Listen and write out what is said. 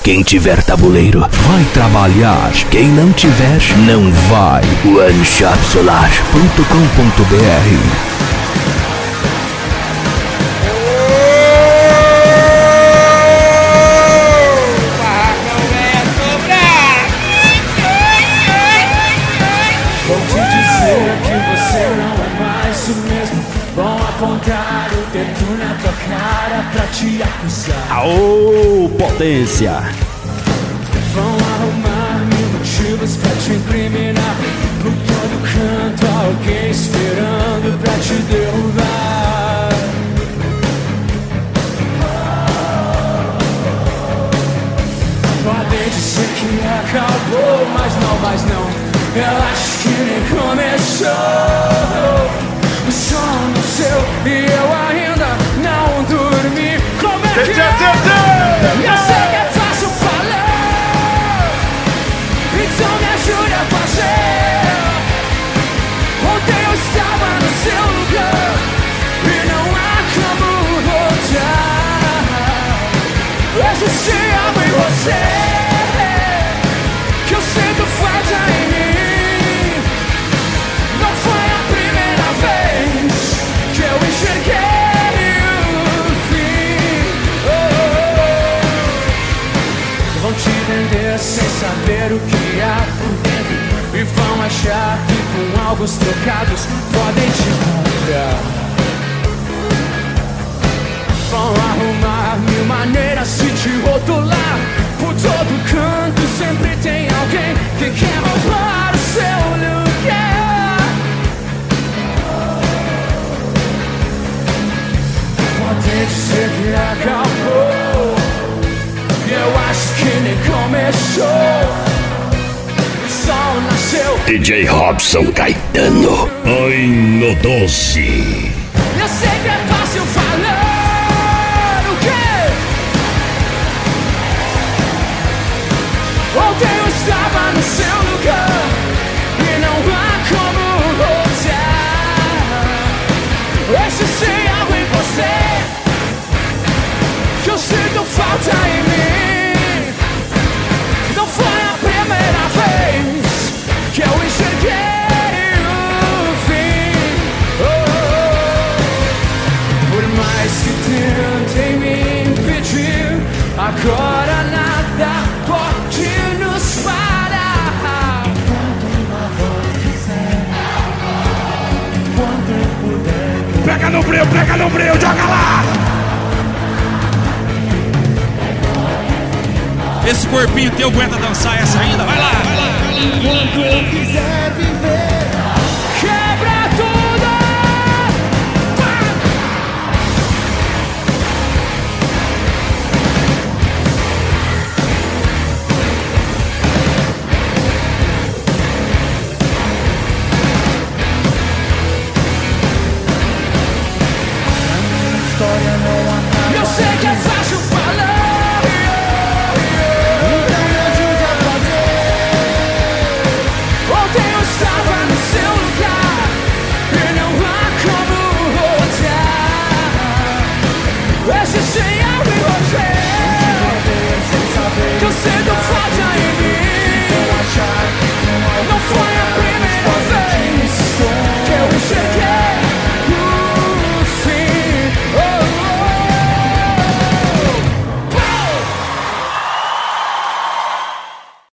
Quem tiver tabuleiro, vai trabalhar. Quem não tiver, não vai. OneShopSolar.com.br. Apontar o dedo na tua cara pra te acusar. Aô, potência! Vão arrumar mil motivos pra te incriminar. Por todo canto alguém esperando pra te derrubar. Podem dizer que acabou, mas não. Eu acho que nem começou. O sono seu e eu ainda não dormi. Como é que é? Eu sei que é fácil falar, então me ajude a fazer. Ontem eu estava no seu lugar e não há como voltar. Existe algo em você que eu sinto falta em mim. Não foi a primeira vez que eu enxerguei o fim. Vão te vender sem saber o que há por dentro e vão achar que com algos trocados podem te comprar. Vão arrumar mil maneiras de te rotular. Por todo canto sempre tem alguém que quer roubar o seu lugar. Pode dizer que acabou, eu acho que nem começou. O sol nasceu. DJ Robson Caetano. Ai, no doce. Eu sei que é fácil falar o quê? Ontem eu estava no seu lugar e não há como voltar. Existe algo em você que eu sinto falta em mim. Não foi a primeira vez que eu enxerguei o fim. Por mais que tentem me impedir, agora nada pode nos parar. Pega no breu, joga lá! Esse corpinho teu aguenta dançar essa ainda? Vai lá! Quando eu quiser viver.